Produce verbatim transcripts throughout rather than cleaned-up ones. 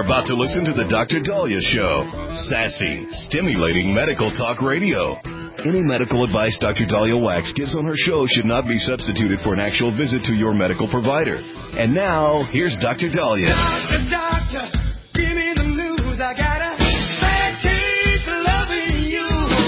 You're about to listen to the Doctor Dahlia Show. Sassy, stimulating medical talk radio. Any medical advice Doctor Dahlia Wax gives on her show should not be substituted for an actual visit to your medical provider. And now, here's Doctor Dahlia. Doctor, doctor, give me the news. I got a bad case of loving you.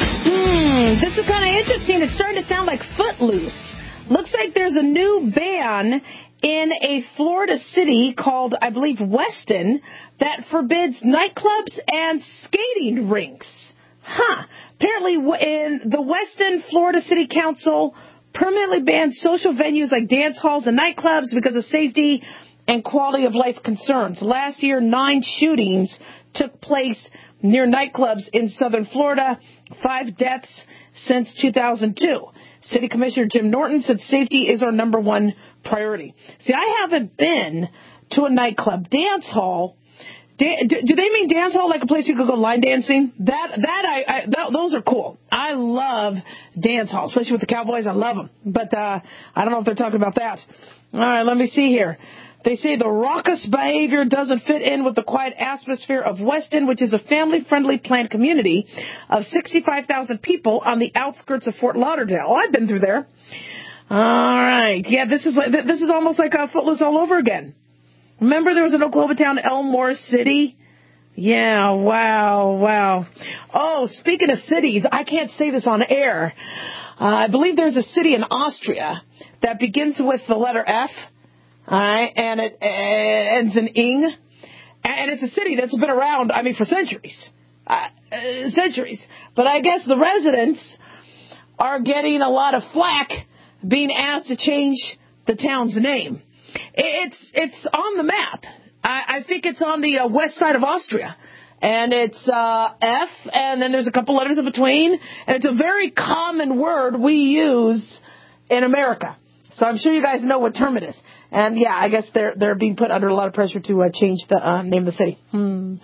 Hmm, this is kind of interesting. It's starting to sound like Footloose. Looks like there's a new ban in a Florida city called, I believe, Weston, that forbids nightclubs and skating rinks. Huh. Apparently, in the Weston, Florida City Council permanently banned social venues like dance halls and nightclubs because of safety and quality of life concerns. Last year, nine shootings took place near nightclubs in southern Florida, five deaths since two thousand two. City Commissioner Jim Norton said safety is our number one priority. See, I haven't been to a nightclub. Dance hall, da- do, do they mean dance hall like a place you could go line dancing? That, that, I, I that, those are cool. I love dance halls, especially with the Cowboys. I love them. But uh, I don't know if they're talking about that. All right, let me see here. They say the raucous behavior doesn't fit in with the quiet atmosphere of Weston, which is a family-friendly planned community of sixty-five thousand people on the outskirts of Fort Lauderdale. Oh, I've been through there. All right. Yeah, this is like, this is almost like a Footloose all over again. Remember there was an Oklahoma town, Elmore City? Yeah, wow, wow. Oh, speaking of cities, I can't say this on air. Uh, I believe there's a city in Austria that begins with the letter F. All right, and it uh, ends in ing, and it's a city that's been around, I mean, for centuries, uh, uh, centuries. But I guess the residents are getting a lot of flack being asked to change the town's name. It's it's on the map. I, I think it's on the uh, west side of Austria, and it's uh, F, and then there's a couple letters in between, and it's a very common word we use in America. So I'm sure you guys know what term it is. And, yeah, I guess they're they're being put under a lot of pressure to uh, change the uh, name of the city. Hmm.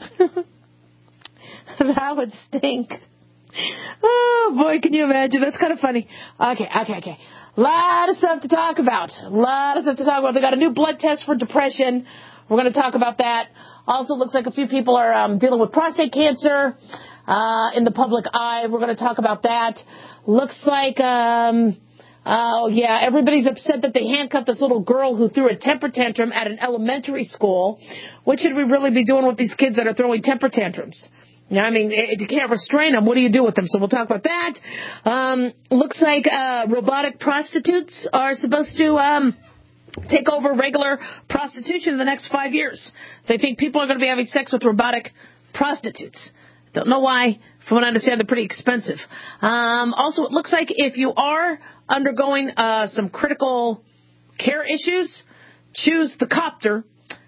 That would stink. Oh, boy, can you imagine? That's kind of funny. Okay, okay, okay. A lot of stuff to talk about. A lot of stuff to talk about. They got a new blood test for depression. We're going to talk about that. Also, looks like a few people are um, dealing with prostate cancer uh, in the public eye. We're going to talk about that. Looks like... Um, Oh, yeah, everybody's upset that they handcuffed this little girl who threw a temper tantrum at an elementary school. What should we really be doing with these kids that are throwing temper tantrums? You know, I mean, if you can't restrain them, what do you do with them? So we'll talk about that. Um, looks like uh, robotic prostitutes are supposed to um, take over regular prostitution in the next five years. They think people are going to be having sex with robotic prostitutes. Don't know why. From what I understand, they're pretty expensive. Um, also, it looks like if you are undergoing uh, some critical care issues, choose the copter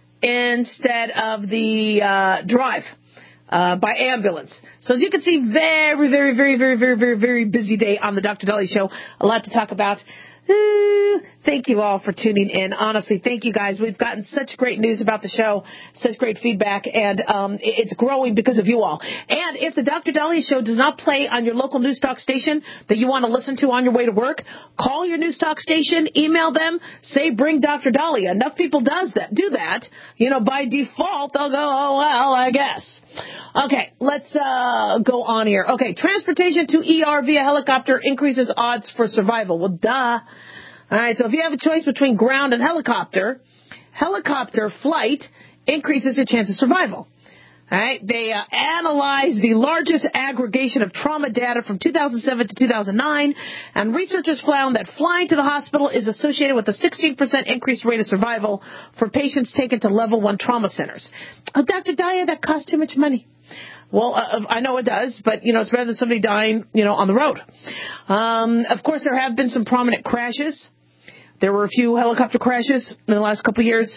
instead of the uh, drive uh, by ambulance. So as you can see, very, very, very, very, very, very, very busy day on the Doctor Dahlia Show. A lot to talk about. Ooh, thank you all for tuning in. Honestly, thank you guys. We've gotten such great news about the show, such great feedback, and um, it's growing because of you all. And if the Doctor Dahlia Show does not play on your local news talk station that you want to listen to on your way to work, call your news talk station, email them, say bring Doctor Dahlia. Enough people does that, do that. You know, by default, they'll go, oh, well, I guess. Okay, let's uh, go on here. Okay, transportation to E R via helicopter increases odds for survival. Well, duh. All right, so if you have a choice between ground and helicopter, helicopter flight increases your chance of survival. All right, they uh, analyzed the largest aggregation of trauma data from two thousand seven to two thousand nine, and researchers found that flying to the hospital is associated with a sixteen percent increased rate of survival for patients taken to level one trauma centers. Oh, Doctor Dahlia, that costs too much money. Well, uh, I know it does, but, you know, it's better than somebody dying, you know, on the road. Um, of course, there have been some prominent crashes. There were a few helicopter crashes in the last couple of years.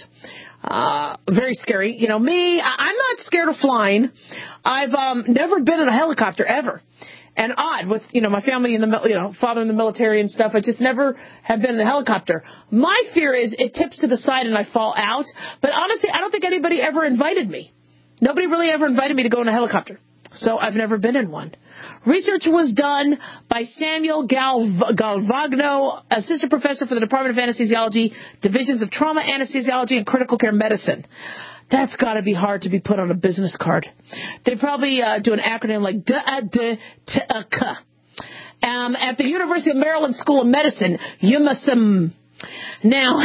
Uh, very scary. You know, me, I- I'm not scared of flying. I've um, never been in a helicopter ever. And odd, with, you know, my family in the, you know, father in the military and stuff, I just never have been in a helicopter. My fear is it tips to the side and I fall out. But honestly, I don't think anybody ever invited me. Nobody really ever invited me to go in a helicopter. So I've never been in one. Research was done by Samuel Gal- Galvagno, assistant professor for the Department of Anesthesiology, Divisions of Trauma, Anesthesiology, and Critical Care Medicine. That's got to be hard to be put on a business card. They probably uh, do an acronym like D A D T A K. Um, at the University of Maryland School of Medicine, U M S M. Now,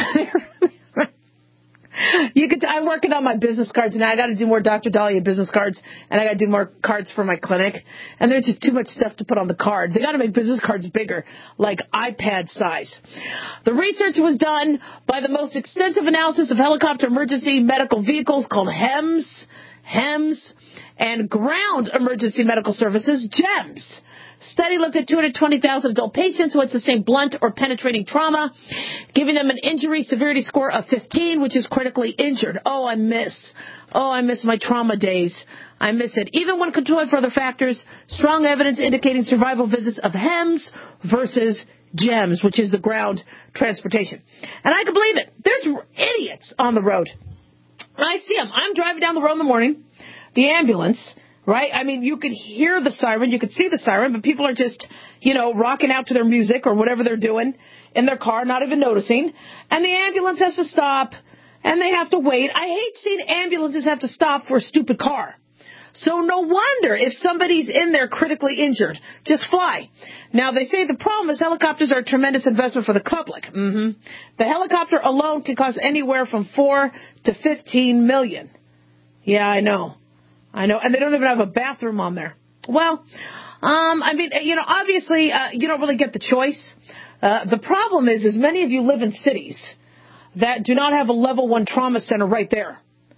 you could. I'm working on my business cards now. I got to do more Doctor Dahlia business cards, and I got to do more cards for my clinic. And there's just too much stuff to put on the card. They got to make business cards bigger, like iPad size. The research was done by the most extensive analysis of helicopter emergency medical vehicles called HEMS, HEMS, and ground emergency medical services, GEMS. Study looked at two hundred twenty thousand adult patients who had sustained blunt or penetrating trauma, giving them an injury severity score of fifteen, which is critically injured. Oh, I miss. Oh, I miss my trauma days. I miss it. Even when controlled for other factors, strong evidence indicating survival visits of HEMS versus GEMS, which is the ground transportation. And I can believe it. There's idiots on the road. And I see them. I'm driving down the road in the morning, the ambulance, right? I mean, you could hear the siren, you could see the siren, but people are just, you know, rocking out to their music or whatever they're doing in their car, not even noticing. And the ambulance has to stop, and they have to wait. I hate seeing ambulances have to stop for a stupid car. So no wonder if somebody's in there critically injured, just fly. Now, they say the problem is helicopters are a tremendous investment for the public. Mm-hmm. The helicopter alone can cost anywhere from four to fifteen million. Yeah, I know. I know, and they don't even have a bathroom on there. Well, um, I mean, you know, obviously, uh, you don't really get the choice. Uh, the problem is, is many of you live in cities that do not have a level one trauma center right there.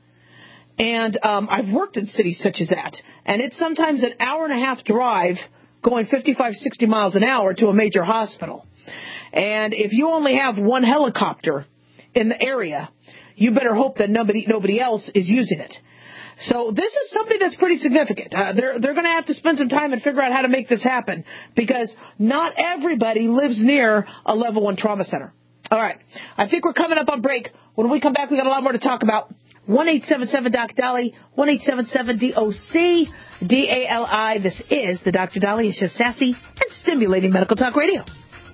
And um, I've worked in cities such as that, and it's sometimes an hour and a half drive going fifty-five, sixty miles an hour to a major hospital. And if you only have one helicopter in the area, you better hope that nobody nobody else is using it. So this is something that's pretty significant. Uh, they're they're going to have to spend some time and figure out how to make this happen because not everybody lives near a level one trauma center. All right. I think we're coming up on break. When we come back, we got a lot more to talk about. one eight seven seven Doc Dali, one eight seven seven D O C D A L I. This is the Doctor Dali. It's just sassy and stimulating medical talk radio.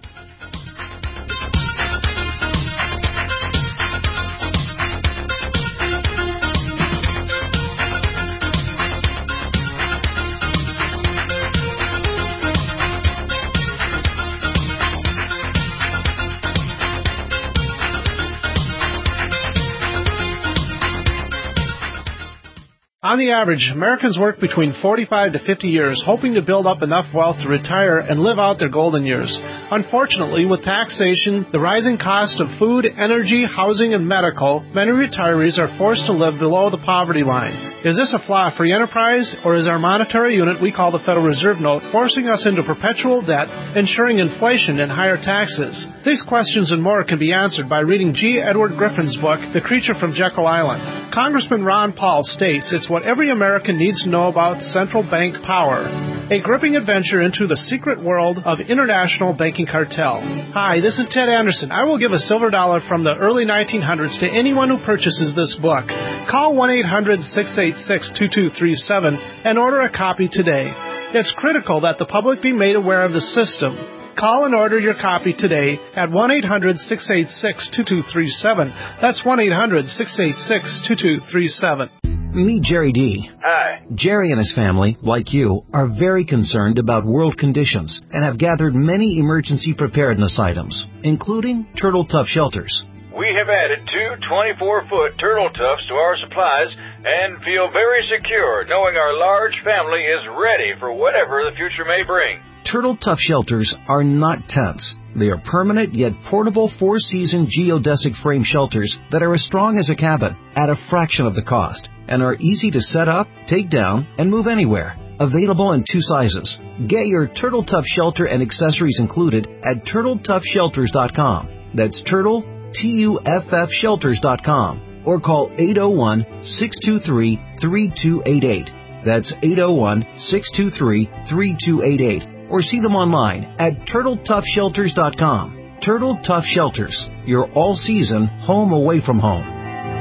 On the average, Americans work between forty-five to fifty years, hoping to build up enough wealth to retire and live out their golden years. Unfortunately, with taxation, the rising cost of food, energy, housing, and medical, many retirees are forced to live below the poverty line. Is this a flaw free enterprise, or is our monetary unit we call the Federal Reserve Note forcing us into perpetual debt, ensuring inflation and higher taxes? These questions and more can be answered by reading G. Edward Griffin's book, The Creature from Jekyll Island. Congressman Ron Paul states it's what every American needs to know about central bank power. A gripping adventure into the secret world of international banking cartel. Hi, this is Ted Anderson. I will give a silver dollar from the early nineteen hundreds to anyone who purchases this book. Call one eight hundred six eight six two two three seven and order a copy today. It's critical that the public be made aware of the system. Call and order your copy today at one eight hundred six eight six two two three seven. That's one eight hundred six eight six two two three seven. Meet Jerry D. Hi. Jerry and his family, like you, are very concerned about world conditions and have gathered many emergency preparedness items, including Turtle Tough shelters. We have added two twenty-four foot Turtle Toughs to our supplies and feel very secure knowing our large family is ready for whatever the future may bring. Turtle Tough shelters are not tents. They are permanent yet portable four-season geodesic frame shelters that are as strong as a cabin at a fraction of the cost and are easy to set up, take down, and move anywhere. Available in two sizes. Get your Turtle Tough shelter and accessories included at turtle tough shelters dot com. That's Turtle, T U F F shelters dot com. Or call eight oh one, six two three, three two eight eight. That's eight oh one, six two three, three two eight eight. Or see them online at turtle tough shelters dot com. Turtle Tough Shelters, your all-season home away from home.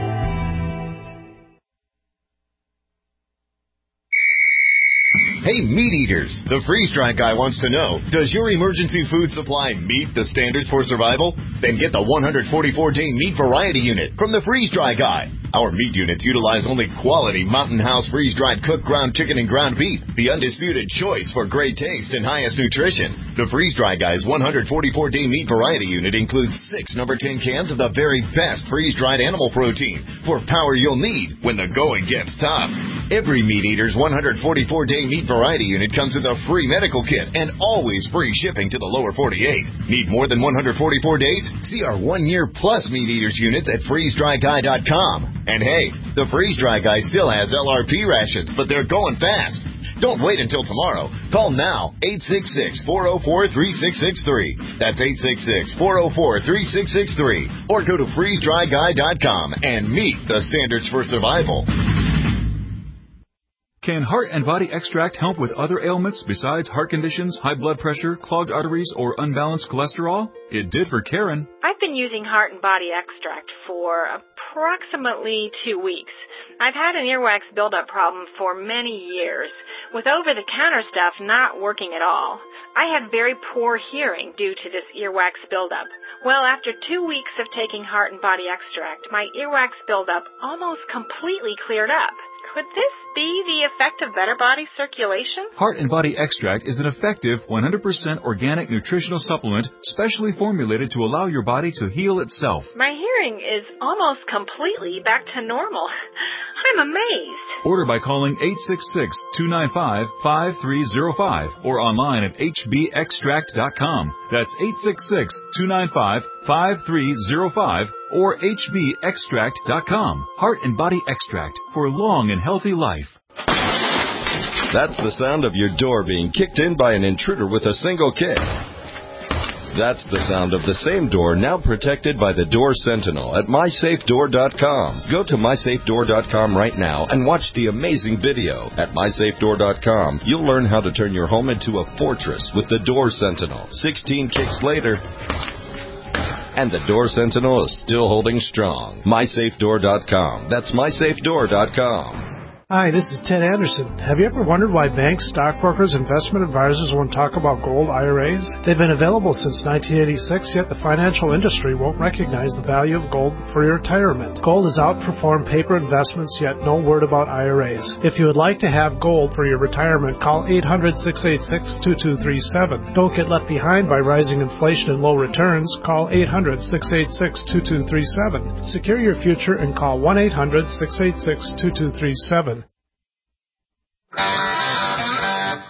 Hey, meat eaters, the Freeze Dry Guy wants to know, does your emergency food supply meet the standards for survival? Then get the one hundred forty-four day meat variety unit from the Freeze Dry Guy. Our meat units utilize only quality Mountain House freeze-dried cooked ground chicken and ground beef, the undisputed choice for great taste and highest nutrition. The Freeze-Dry Guys one hundred forty-four day meat variety unit includes six number ten cans of the very best freeze-dried animal protein for power you'll need when the going gets tough. Every Meat Eater's one hundred forty-four day meat variety unit comes with a free medical kit and always free shipping to the lower forty-eight. Need more than one hundred forty-four days? See our one-year plus Meat Eaters units at freeze dry guy dot com. And hey, the Freeze-Dry Guy still has L R P rations, but they're going fast. Don't wait until tomorrow. Call now, eight six six, four oh four, three six six three. That's eight six six, four oh four, three six six three. Or go to freeze dry guy dot com and meet the standards for survival. Can Heart and Body Extract help with other ailments besides heart conditions, high blood pressure, clogged arteries, or unbalanced cholesterol? It did for Karen. I've been using Heart and Body Extract for approximately two weeks. I've had an earwax buildup problem for many years, with over-the-counter stuff not working at all. I had very poor hearing due to this earwax buildup. Well, after two weeks of taking Heart and Body Extract, my earwax buildup almost completely cleared up. Could this be the effect of better body circulation? Heart and Body Extract is an effective one hundred percent organic nutritional supplement specially formulated to allow your body to heal itself. My hearing is almost completely back to normal. I'm amazed. Order by calling eight six six, two nine five, five three zero five or online at h b extract dot com. That's eight six six, two nine five, five three zero five or h b extract dot com. Heart and Body Extract for a long and healthy life. That's the sound of your door being kicked in by an intruder with a single kick. That's the sound of the same door now protected by the Door Sentinel at my safe door dot com. Go to my safe door dot com right now and watch the amazing video. At my safe door dot com, you'll learn how to turn your home into a fortress with the Door Sentinel. sixteen kicks later, and the Door Sentinel is still holding strong. my safe door dot com. That's my safe door dot com. Hi, this is Ted Anderson. Have you ever wondered why banks, stockbrokers, investment advisors won't talk about gold I R As? They've been available since nineteen eighty-six, yet the financial industry won't recognize the value of gold for your retirement. Gold has outperformed paper investments, yet no word about I R As. If you would like to have gold for your retirement, call eight hundred, six eight six, two two three seven. Don't get left behind by rising inflation and low returns. Call eight hundred, six eight six, two two three seven. Secure your future and call one eight hundred, six eight six, two two three seven. All right,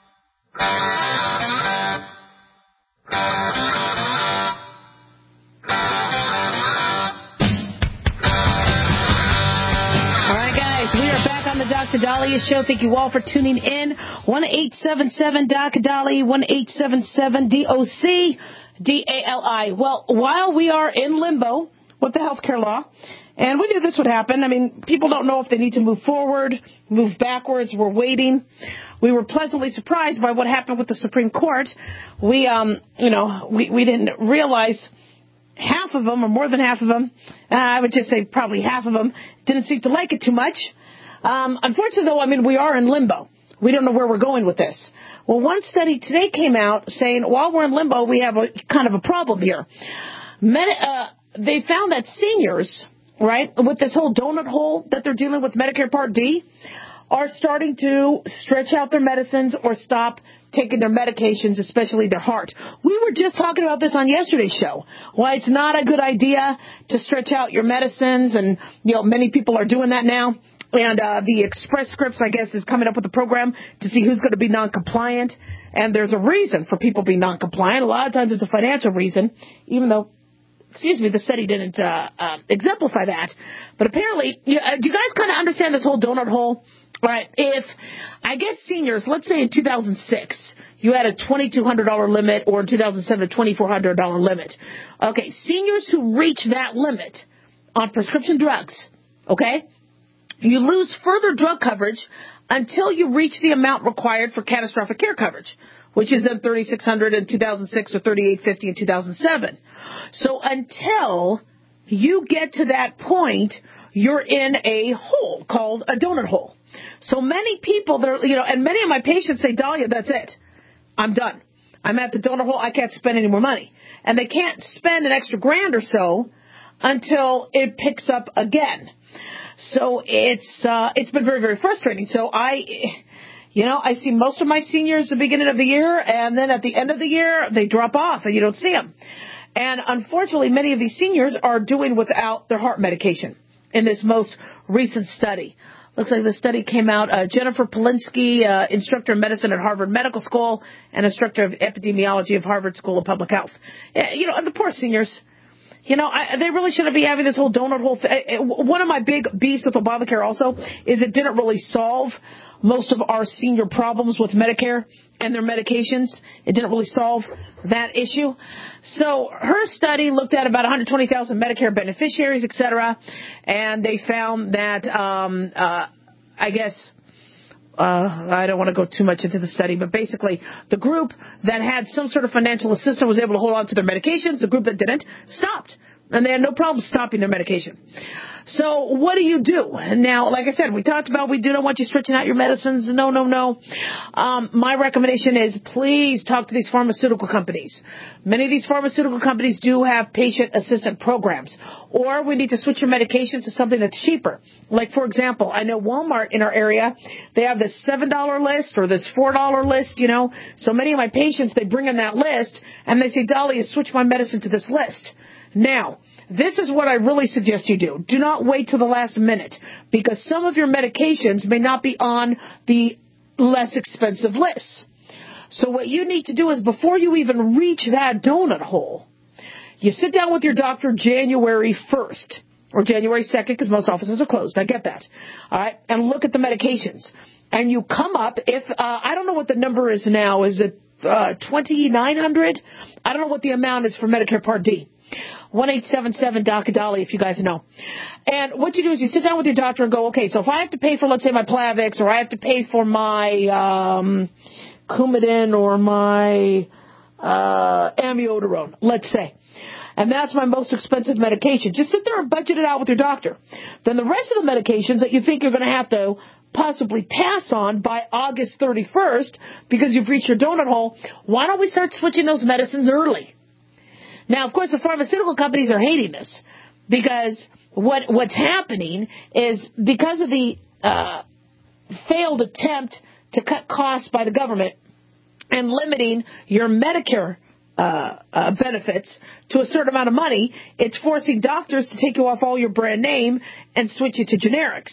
guys, we are back on the Doctor Dahlia Show. Thank you all for tuning in. one eight seven seven D O C Dahlia, one eight seven seven D O C D A L I. Well, while we are in limbo with the healthcare law, and we knew this would happen. I mean, people don't know if they need to move forward, move backwards. We're waiting. We were pleasantly surprised by what happened with the Supreme Court. We, um, you know, we, we didn't realize half of them, or more than half of them, uh, I would just say probably half of them, didn't seem to like it too much. Um, unfortunately, though, I mean, we are in limbo. We don't know where we're going with this. Well, one study today came out saying while we're in limbo, we have a kind of a problem here. Medi- uh, they found that seniors, right, with this whole donut hole that they're dealing with Medicare Part D, are starting to stretch out their medicines or stop taking their medications, especially their heart. We were just talking about this on yesterday's show, why it's not a good idea to stretch out your medicines, and, you know, many people are doing that now. And uh, the Express Scripts, I guess, is coming up with a program to see who's going to be non-compliant. And there's a reason for people being non-compliant. A lot of times it's a financial reason, even though, excuse me, the study didn't uh, uh, exemplify that. But apparently, you, uh, do you guys kind of understand this whole donut hole? All right, if, I guess seniors, let's say in two thousand six, you had a twenty-two hundred dollars limit, or in two thousand seven, a twenty-four hundred dollars limit. Okay, seniors who reach that limit on prescription drugs, okay, you lose further drug coverage until you reach the amount required for catastrophic care coverage, which is then thirty-six hundred dollars in two thousand six or thirty-eight fifty in two thousand seven. So until you get to that point, you're in a hole called a donut hole. So many people, that are, you know, and many of my patients say, Dahlia, that's it. I'm done. I'm at the donut hole. I can't spend any more money. And they can't spend an extra grand or so until it picks up again. So it's uh, it's been very, very frustrating. So I, you know, I see most of my seniors at the beginning of the year, and then at the end of the year, they drop off, and you don't see them. And unfortunately, many of these seniors are doing without their heart medication in this most recent study. Looks like the study came out. Uh, Jennifer Polinsky, uh, instructor of medicine at Harvard Medical School and instructor of epidemiology of Harvard School of Public Health. Uh, you know, and the poor seniors. You know, I, they really shouldn't be having this whole donut hole thing. One of my big beefs with Obamacare also is it didn't really solve most of our senior problems with Medicare and their medications. It didn't really solve that issue. So her study looked at about one hundred twenty thousand Medicare beneficiaries, et cetera, and they found that, um, uh, I guess, Uh, I don't want to go too much into the study, but basically the group that had some sort of financial assistance was able to hold on to their medications. The group that didn't stopped, and they had no problem stopping their medication. So what do you do? Now, like I said, we talked about we do not want you stretching out your medicines. No, no, no. Um, my recommendation is please talk to these pharmaceutical companies. Many of these pharmaceutical companies do have patient assistant programs. Or we need to switch your medications to something that's cheaper. Like, for example, I know Walmart in our area, they have this seven dollar list or this four dollar list, you know. So many of my patients, they bring in that list, and they say, Dolly, switch my medicine to this list. Now, this is what I really suggest you do. Do not wait till the last minute, because some of your medications may not be on the less expensive lists. So what you need to do is before you even reach that donut hole, you sit down with your doctor January first or January second, because most offices are closed. I get that. All right. And look at the medications. And you come up, if, uh, I don't know what the number is now. Is it uh, twenty-nine hundred? I don't know what the amount is for Medicare Part D. one eight seven seven D O C A Dolly, if you guys know. And what you do is you sit down with your doctor and go, okay, so if I have to pay for, let's say, my Plavix, or I have to pay for my um, Coumadin or my uh, amiodarone, let's say, and that's my most expensive medication, just sit there and budget it out with your doctor. Then the rest of the medications that you think you're going to have to possibly pass on by August thirty-first because you've reached your donut hole, why don't we start switching those medicines early? Now, of course, the pharmaceutical companies are hating this because what what's happening is because of the uh, failed attempt to cut costs by the government and limiting your Medicare uh, uh, benefits to a certain amount of money, it's forcing doctors to take you off all your brand name and switch you to generics.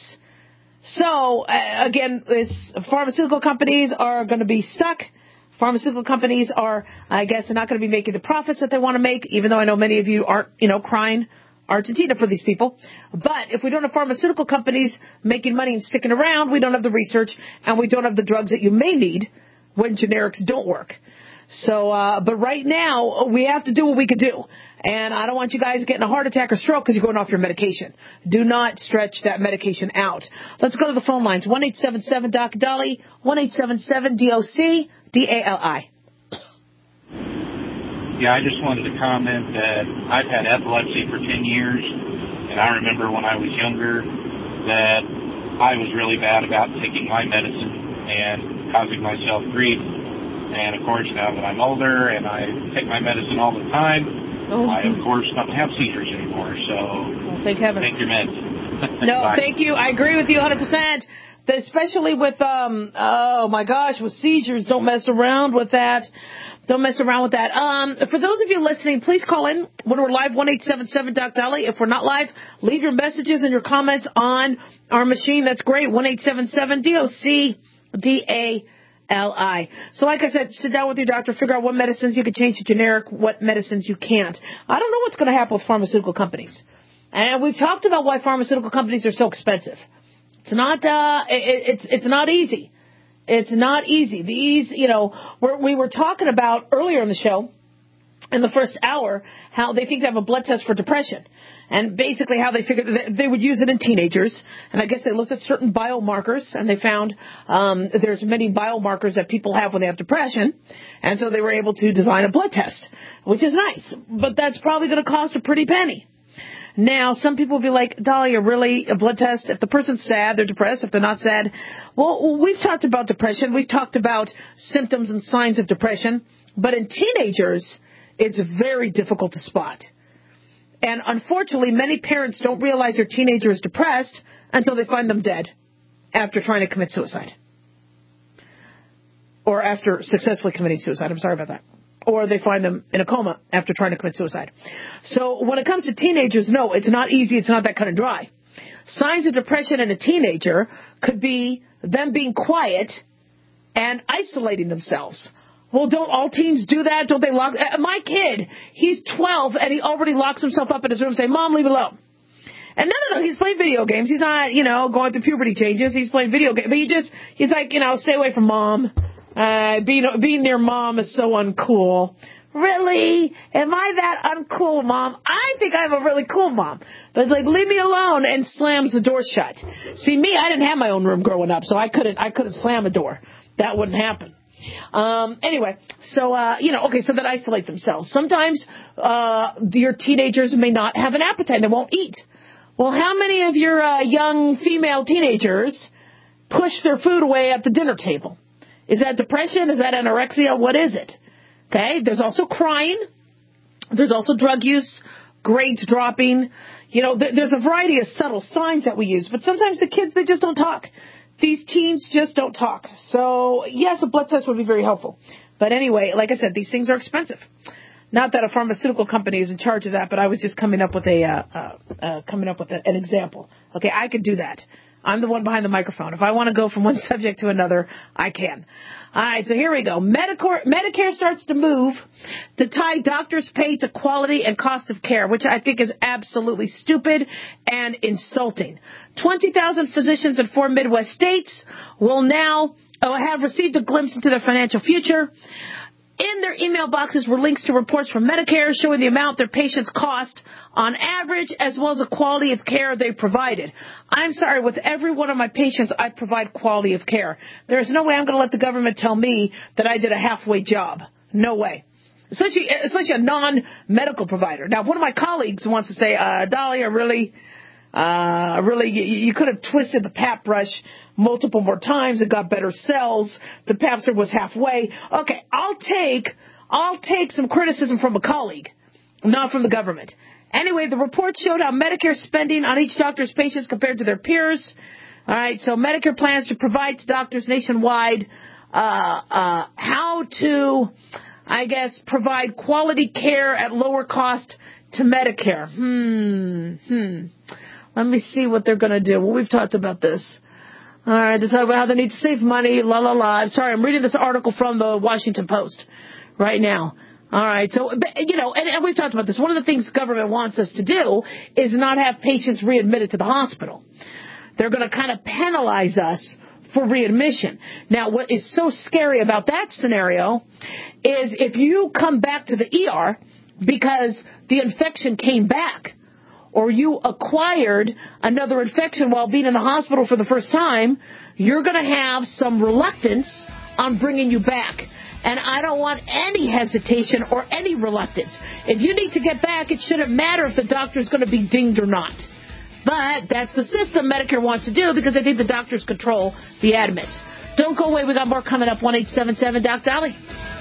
So, uh, again, this, pharmaceutical companies are going to be stuck. Pharmaceutical companies are, I guess, not going to be making the profits that they want to make, even though I know many of you aren't, you know, crying Argentina for these people. But if we don't have pharmaceutical companies making money and sticking around, we don't have the research, and we don't have the drugs that you may need when generics don't work. So, uh, but right now, we have to do what we can do. And I don't want you guys getting a heart attack or stroke because you're going off your medication. Do not stretch that medication out. Let's go to the phone lines. one eight seven seven D O C A Dolly, one eight seven seven D O C D A L I. Yeah, I just wanted to comment that I've had epilepsy for ten years, and I remember when I was younger that I was really bad about taking my medicine and causing myself grief. And, of course, now that I'm older and I take my medicine all the time, oh. I, of course, don't have seizures anymore. So well, thank heavens. Take your meds. No, thank you. I agree with you one hundred percent. Especially with, um, oh, my gosh, with seizures. Don't mess around with that. Don't mess around with that. Um, for those of you listening, please call in when we're live, one eight seven seven D O C A Dolly. If we're not live, leave your messages and your comments on our machine. That's great, one eight seven seven D O C D A L I. So like I said, sit down with your doctor, figure out what medicines you can change to generic, what medicines you can't. I don't know what's going to happen with pharmaceutical companies. And we've talked about why pharmaceutical companies are so expensive. It's not, uh, it, it's, it's not easy. It's not easy. These, you know, we're, we were talking about earlier in the show, in the first hour, how they think they have a blood test for depression. And basically how they figured that they would use it in teenagers. And I guess they looked at certain biomarkers, and they found um, there's many biomarkers that people have when they have depression. And so they were able to design a blood test, which is nice. But that's probably going to cost a pretty penny. Now, some people will be like, Dolly, really, a blood test? If the person's sad, they're depressed. If they're not sad, well, we've talked about depression. We've talked about symptoms and signs of depression. But in teenagers, it's very difficult to spot. And unfortunately, many parents don't realize their teenager is depressed until they find them dead after trying to commit suicide. Or after successfully committing suicide. I'm sorry about that. Or they find them in a coma after trying to commit suicide. So when it comes to teenagers, no, it's not easy. It's not that kind of dry. Signs of depression in a teenager could be them being quiet and isolating themselves. Well, don't all teens do that? Don't they lock? Uh, my kid, he's twelve, and he already locks himself up in his room saying, Mom, leave it alone. And no, no, no, he's playing video games. He's not, you know, going through puberty changes. He's playing video games. But he just, he's like, you know, stay away from Mom. Uh, being, being near Mom is so uncool. Really? Am I that uncool, Mom? I think I'm a really cool mom. But it's like, leave me alone, and slams the door shut. See, me, I didn't have my own room growing up, so I couldn't, I couldn't slam a door. That wouldn't happen. Um, anyway, so, uh, you know, okay, so that isolate themselves. Sometimes, uh, your teenagers may not have an appetite. They won't eat. Well, how many of your, uh, young female teenagers push their food away at the dinner table? Is that depression? Is that anorexia? What is it? Okay, there's also crying. There's also drug use, grades dropping. You know, th- there's a variety of subtle signs that we use. But sometimes the kids, they just don't talk. These teens just don't talk. So, yes, a blood test would be very helpful. But anyway, like I said, these things are expensive. Not that a pharmaceutical company is in charge of that, but I was just coming up with a uh, uh, uh, coming up with a, an example. Okay, I could do that. I'm the one behind the microphone. If I want to go from one subject to another, I can. All right, so here we go. Medicare, Medicare starts to move to tie doctors' pay to quality and cost of care, which I think is absolutely stupid and insulting. twenty thousand physicians in four Midwest states will now uh, have received a glimpse into their financial future. In their email boxes were links to reports from Medicare showing the amount their patients cost on average, as well as the quality of care they provided. I'm sorry, with every one of my patients, I provide quality of care. There's no way I'm going to let the government tell me that I did a halfway job. No way. Especially, especially a non-medical provider. Now, if one of my colleagues wants to say, uh, Dolly, I really, uh, really, you, you could have twisted the Pap brush multiple more times and got better cells. The Pap was halfway. Okay, I'll take, I'll take some criticism from a colleague, not from the government. Anyway, the report showed how Medicare spending on each doctor's patients compared to their peers. All right, so Medicare plans to provide to doctors nationwide uh, uh, how to, I guess, provide quality care at lower cost to Medicare. Hmm, hmm. Let me see what they're going to do. Well, we've talked about this. All right, they talk about how they need to save money, la, la, la. I'm sorry, I'm reading this article from the Washington Post right now. All right, so, you know, and, and we've talked about this. One of the things government wants us to do is not have patients readmitted to the hospital. They're going to kind of penalize us for readmission. Now, what is so scary about that scenario is if you come back to the E R because the infection came back, or you acquired another infection while being in the hospital for the first time, you're going to have some reluctance on bringing you back. And I don't want any hesitation or any reluctance. If you need to get back, it shouldn't matter if the doctor is going to be dinged or not. But that's the system Medicare wants to do because they think the doctors control the admits. Don't go away. We got more coming up. one eight seven seven Doc Dolly.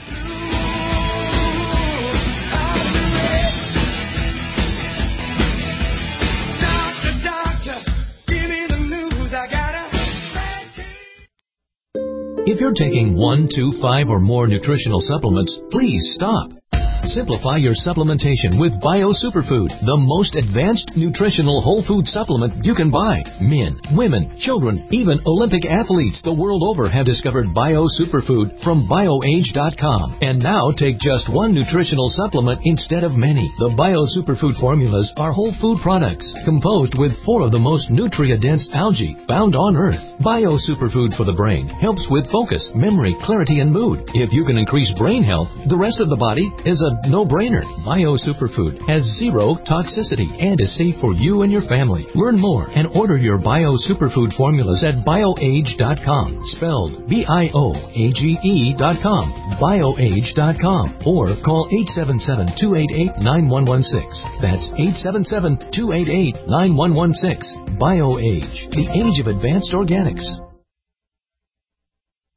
If you're taking one, two, five, or more nutritional supplements, please stop. Simplify your supplementation with Bio Superfood, the most advanced nutritional whole food supplement you can buy. Men, women, children, even Olympic athletes the world over have discovered Bio Superfood from bio age dot com. And now take just one nutritional supplement instead of many. The Bio Superfood formulas are whole food products composed with four of the most nutrient-dense algae found on Earth. Bio Superfood for the brain helps with focus, memory, clarity, and mood. If you can increase brain health, the rest of the body is a no-brainer. Bio Superfood has zero toxicity and is safe for you and your family. Learn more and order your Bio Superfood formulas at bio age dot com, spelled B I O A G E dot com, bio age dot com, or call eight seven seven, two eight eight, nine one one six. That's eight seven seven, two eight eight, nine one one six. BioAge, the age of advanced organics.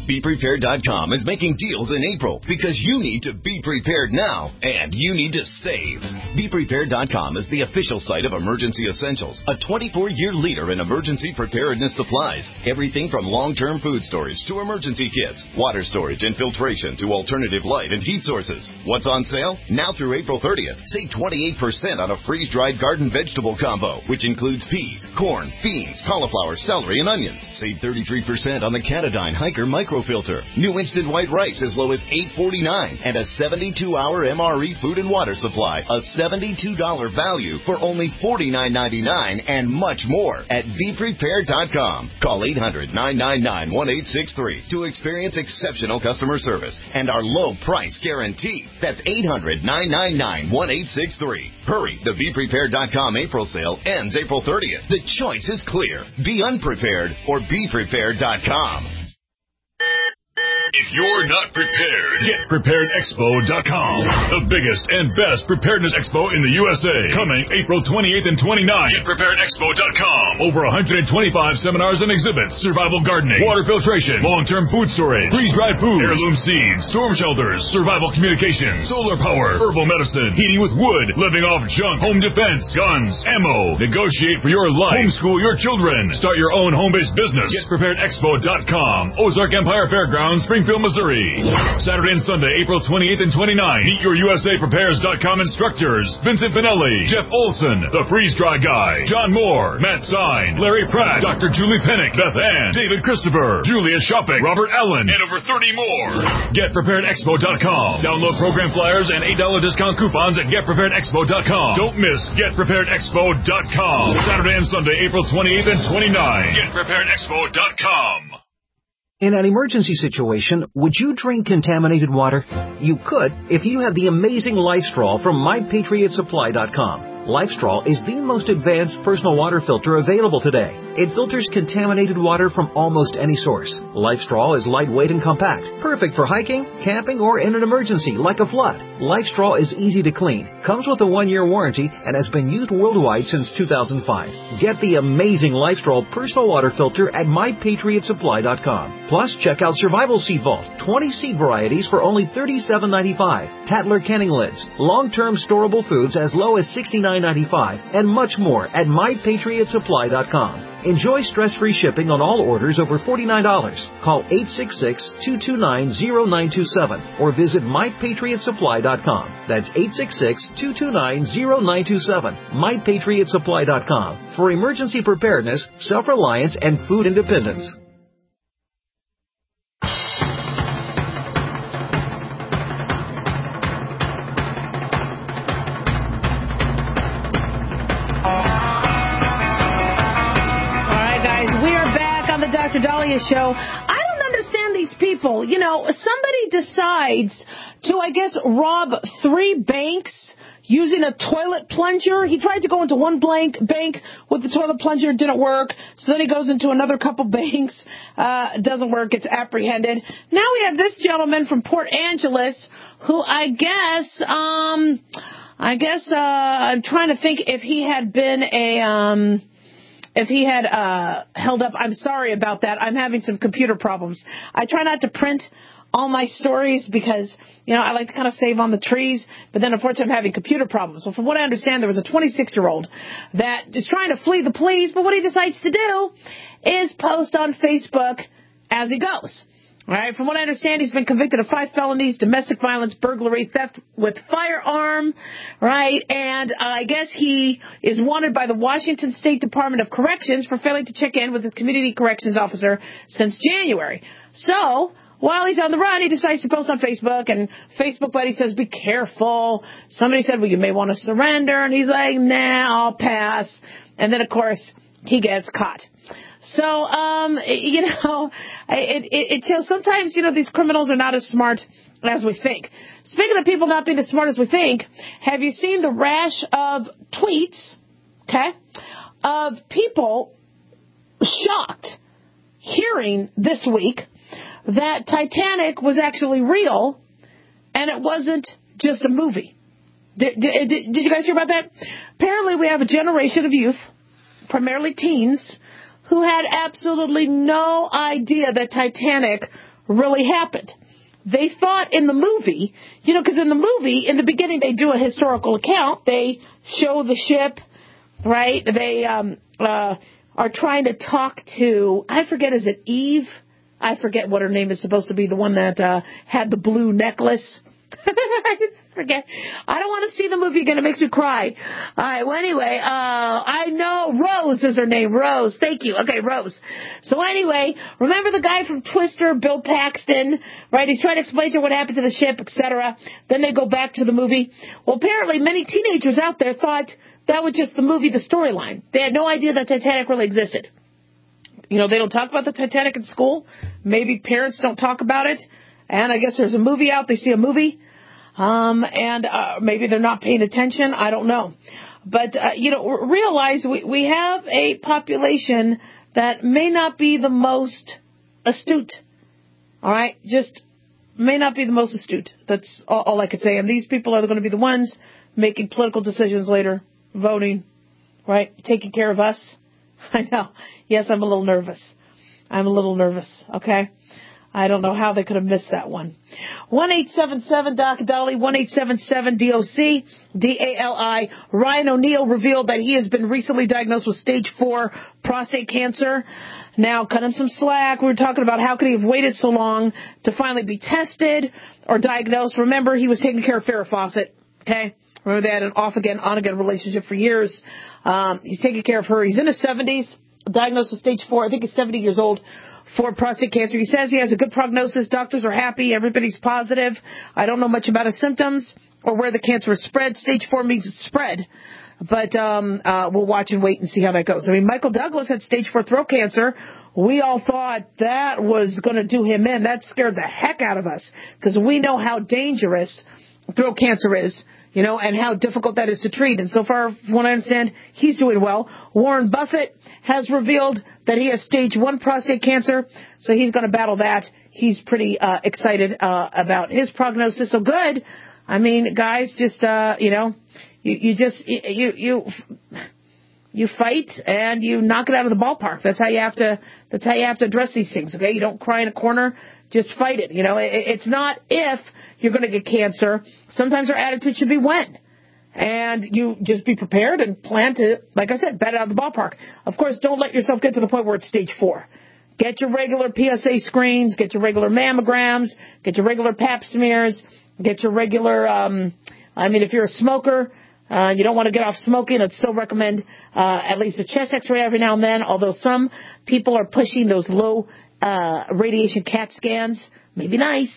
Be Prepared dot com is making deals in April because you need to be prepared now and you need to save. Be Prepared dot com is the official site of Emergency Essentials, a twenty-four year leader in emergency preparedness supplies. Everything from long-term food storage to emergency kits, water storage and filtration to alternative light and heat sources. What's on sale? Now through April thirtieth, save twenty-eight percent on a freeze-dried garden vegetable combo, which includes peas, corn, beans, cauliflower, celery, and onions. Save thirty-three percent on the Catadyne Hiker microfilter. New instant white rice as low as eight forty-nine, and a seventy-two hour M R E food and water supply, a seventy-two dollars value for only forty-nine ninety-nine, and much more at Be Prepared dot com. Call eight hundred nine nine nine one eight six three to experience exceptional customer service and our low price guarantee. That's eight hundred nine nine nine one eight six three. Hurry, the Be Prepared dot com April sale ends April thirtieth. The choice is clear. Be unprepared or Be Prepared dot com. If you're not prepared, get Prepared Expo dot com. The biggest and best preparedness expo in the U S A. Coming April twenty-eighth and twenty-ninth. Get Prepared Expo dot com. Over one hundred twenty-five seminars and exhibits. Survival gardening, water filtration, long-term food storage, freeze-dried food, heirloom seeds, storm shelters, survival communications, solar power, herbal medicine, heating with wood, living off junk, home defense, guns, ammo. Negotiate for your life. Homeschool your children. Start your own home-based business. Get Prepared Expo dot com. Ozark Empire Fairgrounds, Springfield, Missouri. Saturday and Sunday, April twenty-eighth and twenty-ninth. Meet your U S A Prepares dot com instructors. Vincent Vanelli, Jeff Olson, The Freeze Dry Guy, John Moore, Matt Stein, Larry Pratt, Doctor Julie Pennick, Beth Ann, David Christopher, Julia Shopping, Robert Allen, and over thirty more. Get Prepared Expo dot com. Download program flyers and eight dollars discount coupons at Get Prepared Expo dot com. Don't miss Get Prepared Expo dot com. Saturday and Sunday, April twenty-eighth and twenty-ninth. Get Prepared Expo dot com. In an emergency situation, would you drink contaminated water? You could if you had the amazing LifeStraw from My Patriot Supply dot com. LifeStraw is the most advanced personal water filter available today. It filters contaminated water from almost any source. LifeStraw is lightweight and compact, perfect for hiking, camping, or in an emergency like a flood. LifeStraw is easy to clean, comes with a one-year warranty, and has been used worldwide since two thousand five. Get the amazing LifeStraw personal water filter at My Patriot Supply dot com. Plus, check out Survival Seed Vault, twenty seed varieties for only thirty-seven ninety-five. Tattler Canning Lids, long-term storable foods as low as sixty-nine ninety-five, and much more at My Patriot Supply dot com. Enjoy stress-free shipping on all orders over forty-nine dollars. Call eight six six, two two nine, zero nine two seven or visit My Patriot Supply dot com. That's eight six six, two two nine, zero nine two seven. My Patriot Supply dot com for emergency preparedness, self-reliance, and food independence. Doctor Dahlia Show. I don't understand these people. You know, somebody decides to, I guess, rob three banks using a toilet plunger. He tried to go into one blank bank with the toilet plunger. It didn't work. So then he goes into another couple banks. Uh, doesn't work. Gets apprehended. Now we have this gentleman from Port Angeles who I guess, um, I guess, uh, I'm trying to think if he had been a, um, If he had uh held up, I'm sorry about that. I'm having some computer problems. I try not to print all my stories because, you know, I like to kind of save on the trees. But then, unfortunately, I'm having computer problems. So from what I understand, there was a twenty-six-year-old that is trying to flee the police. But what he decides to do is post on Facebook as he goes. All right, from what I understand, he's been convicted of five felonies, domestic violence, burglary, theft with firearm, right? And uh, I guess he is wanted by the Washington State Department of Corrections for failing to check in with his community corrections officer since January. So while he's on the run, he decides to post on Facebook, and Facebook buddy says, be careful. Somebody said, well, you may want to surrender. And he's like, nah, I'll pass. And then, of course, he gets caught. So, um, you know, it, it, it shows sometimes, you know, these criminals are not as smart as we think. Speaking of people not being as smart as we think, have you seen the rash of tweets, okay, of people shocked hearing this week that Titanic was actually real and it wasn't just a movie? Did, did, did you guys hear about that? Apparently we have a generation of youth, primarily teens, who had absolutely no idea that Titanic really happened. They thought in the movie, you know, because in the movie, in the beginning, they do a historical account. They show the ship, right? They um, uh, are trying to talk to, I forget, is it Eve? I forget what her name is supposed to be, the one that uh, had the blue necklace. I forget. I don't want to see the movie again. It makes me cry. All right. Well, anyway, uh, I know Rose is her name. Rose. Thank you. Okay, Rose. So anyway, remember the guy from Twister, Bill Paxton, right? He's trying to explain to her what happened to the ship, et cetera. Then they go back to the movie. Well, apparently many teenagers out there thought that was just the movie, the storyline. They had no idea that Titanic really existed. You know, they don't talk about the Titanic in school. Maybe parents don't talk about it. And I guess there's a movie out. They see a movie. Um, and uh, maybe they're not paying attention. I don't know. But, uh, you know, realize we, we have a population that may not be the most astute. All right? Just may not be the most astute. That's all, all I could say. And these people are going to be the ones making political decisions later, voting, right, taking care of us. I know. Yes, I'm a little nervous. I'm a little nervous, okay? I don't know how they could have missed that one. one eight seven seven Doc Dolly, one eight seven seven D O C, D A L I. Ryan O'Neal revealed that he has been recently diagnosed with stage four prostate cancer. Now, cut him some slack. We were talking about how could he have waited so long to finally be tested or diagnosed. Remember, he was taking care of Farrah Fawcett, okay? Remember they had an off-again, on-again relationship for years. Um, he's taking care of her. He's in his seventies, diagnosed with stage four. I think he's seventy years old. For prostate cancer. He says he has a good prognosis. Doctors are happy. Everybody's positive. I don't know much about his symptoms or where the cancer is spread. Stage four means it's spread. But um, uh, we'll watch and wait and see how that goes. I mean, Michael Douglas had stage four throat cancer. We all thought that was going to do him in. That scared the heck out of us because we know how dangerous throat cancer is, you know, and how difficult that is to treat. And so far, from what I understand, he's doing well. Warren Buffett has revealed that he has stage one prostate cancer, so he's going to battle that. He's pretty uh, excited uh, about his prognosis. So good. I mean, guys, just, uh, you know, you, you just, you, you, you fight and you knock it out of the ballpark. That's how you have to, that's how you have to address these things, okay? You don't cry in a corner. Just fight it. You know, it, it's not if you're going to get cancer. Sometimes our attitude should be when. And you just be prepared and plan to, like I said, bet it out of the ballpark. Of course, don't let yourself get to the point where it's stage four. Get your regular P S A screens, get your regular mammograms, get your regular pap smears, get your regular, um, I mean, if you're a smoker, uh, you don't want to get off smoking, I'd still recommend uh, at least a chest x-ray every now and then, although some people are pushing those low uh, radiation CAT scans. Maybe nice.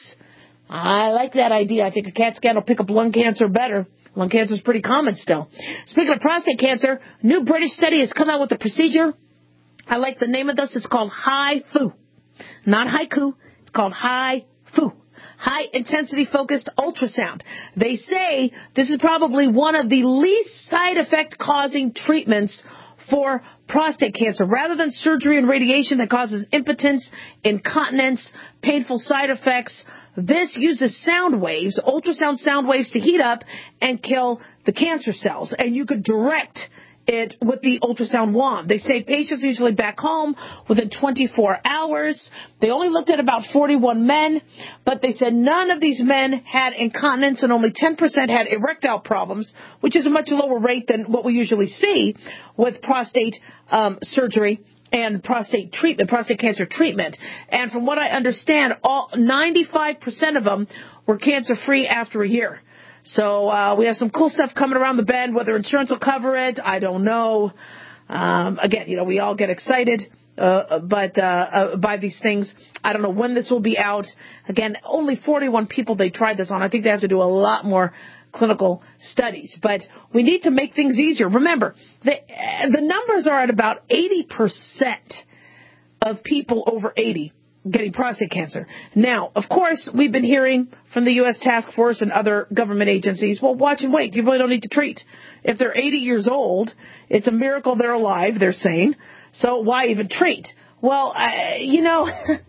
I like that idea. I think a CAT scan will pick up lung cancer better. Lung cancer is pretty common still. Speaking of prostate cancer, new British study has come out with a procedure. I like the name of this. It's called HIFU. Not haiku. It's called HIFU. High intensity focused ultrasound. They say this is probably one of the least side effect causing treatments for prostate cancer. Rather than surgery and radiation that causes impotence, incontinence, painful side effects, this uses sound waves, ultrasound sound waves, to heat up and kill the cancer cells. And you could direct it with the ultrasound wand. They say patients usually back home within twenty-four hours. They only looked at about forty-one men, but they said none of these men had incontinence and only ten percent had erectile problems, which is a much lower rate than what we usually see with prostate um, surgery and prostate treatment, prostate cancer treatment. And from what I understand, all ninety-five percent of them were cancer-free after a year. So uh, we have some cool stuff coming around the bend. Whether insurance will cover it, I don't know. Um, again, you know, we all get excited uh, but uh, uh, by these things. I don't know when this will be out. Again, only forty-one people they tried this on. I think they have to do a lot more clinical studies. But we need to make things easier. Remember, the, uh, the numbers are at about eighty percent of people over eighty getting prostate cancer. Now, of course, we've been hearing from the U S Task Force and other government agencies, well, watch and wait. You really don't need to treat. If they're eighty years old, it's a miracle they're alive, they're saying. So why even treat? Well, I, you know,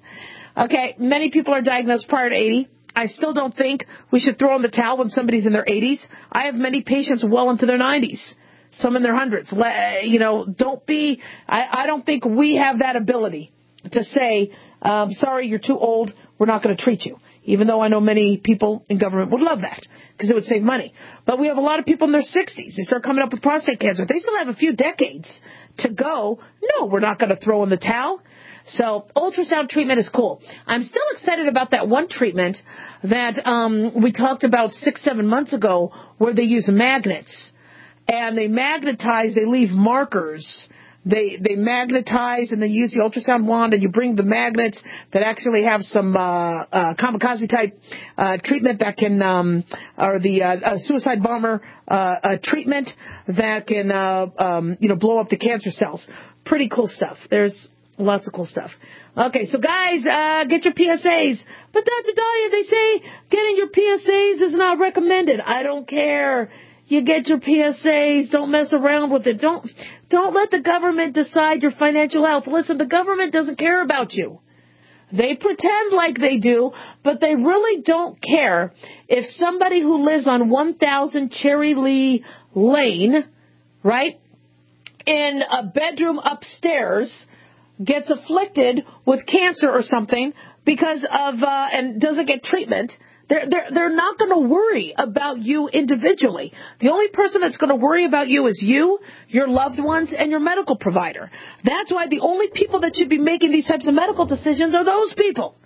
okay, many people are diagnosed prior to eighty. I still don't think we should throw in the towel when somebody's in their eighties. I have many patients well into their nineties, some in their hundreds. You know, don't be, I, I don't think we have that ability to say, Um, sorry, you're too old. we're not going to treat you. Even though I know many people in government would love that because it would save money. But we have a lot of people in their sixties. They start coming up with prostate cancer. They still have a few decades to go. No, we're not going to throw in the towel. So ultrasound treatment is cool. I'm still excited about that one treatment that um, we talked about six, seven months ago where they use magnets. And they magnetize, they leave markers. They they magnetize and then use the ultrasound wand, and you bring the magnets that actually have some uh, uh, kamikaze type uh, treatment that can, um, or the uh, uh, suicide bomber uh, uh, treatment that can, uh, um, you know, blow up the cancer cells. Pretty cool stuff. There's lots of cool stuff. Okay, so guys, uh, get your P S As. But Doctor Dahlia, they say getting your P S As is not recommended. I don't care. You get your P S As. Don't mess around with it. Don't don't let the government decide your financial health. Listen, the government doesn't care about you. They pretend like they do, but they really don't care if somebody who lives on one thousand Cherry Lee Lane, right, in a bedroom upstairs, gets afflicted with cancer or something because of uh, and doesn't get treatment. They're, they're, they're not going to worry about you individually. The only person that's going to worry about you is you, your loved ones, and your medical provider. That's why the only people that should be making these types of medical decisions are those people.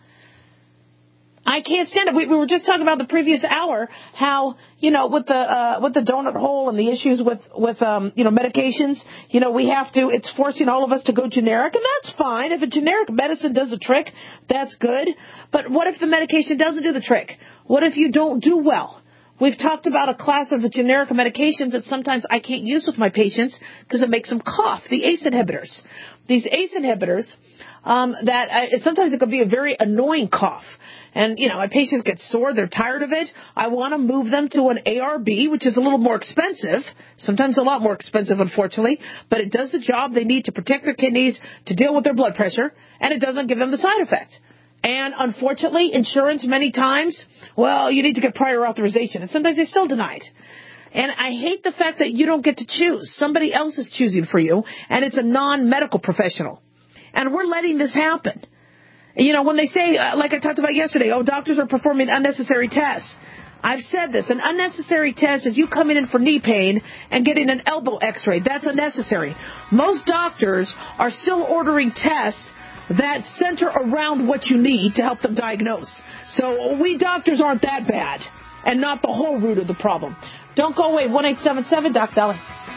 I can't stand it. We, we were just talking about the previous hour how, you know, with the uh, with the donut hole and the issues with, with um, you know, medications, you know, we have to, it's forcing all of us to go generic, and that's fine. If a generic medicine does the trick, that's good. But what if the medication doesn't do the trick? What if you don't do well? We've talked about a class of the generic medications that sometimes I can't use with my patients because it makes them cough, the A C E inhibitors. These A C E inhibitors, um, that uh, sometimes it could be a very annoying cough. And, you know, my patients get sore, they're tired of it. I want to move them to an A R B, which is a little more expensive, sometimes a lot more expensive, unfortunately, but it does the job they need to protect their kidneys, to deal with their blood pressure, and it doesn't give them the side effect. And unfortunately, insurance many times, well, you need to get prior authorization, and sometimes they still deny it. And I hate the fact that you don't get to choose. Somebody else is choosing for you, and it's a non-medical professional. And we're letting this happen. You know, when they say, uh, like I talked about yesterday, oh, doctors are performing unnecessary tests. I've said this. An unnecessary test is you coming in for knee pain and getting an elbow x-ray. That's unnecessary. Most doctors are still ordering tests that center around what you need to help them diagnose. So we doctors aren't that bad and not the whole root of the problem. Don't go away. one eight seven seven Doc Dolly.